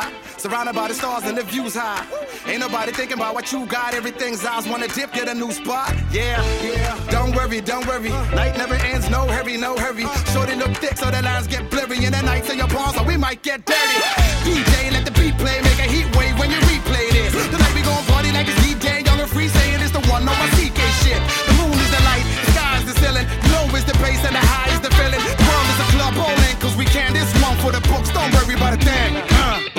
sky. Surrounded by the stars and the views high. Ain't nobody thinking about what you got. Everything's eyes wanna dip, get a new spot. Yeah, yeah. Don't worry, don't worry. Night never ends, no hurry, no hurry. Shorty look thick so the lines get blurry. And the nights in your palms, so we might get dirty. DJ, let the beat play, make a heat wave when you replay this. Tonight we gon' party like it's DJ, young and free, saying it's the one, no my CK shit. The moon is the light, the sky is the ceiling. Low is the bass and the high is the feeling. The world is a club bowling, cause we can this one for the books. Don't worry about a thing.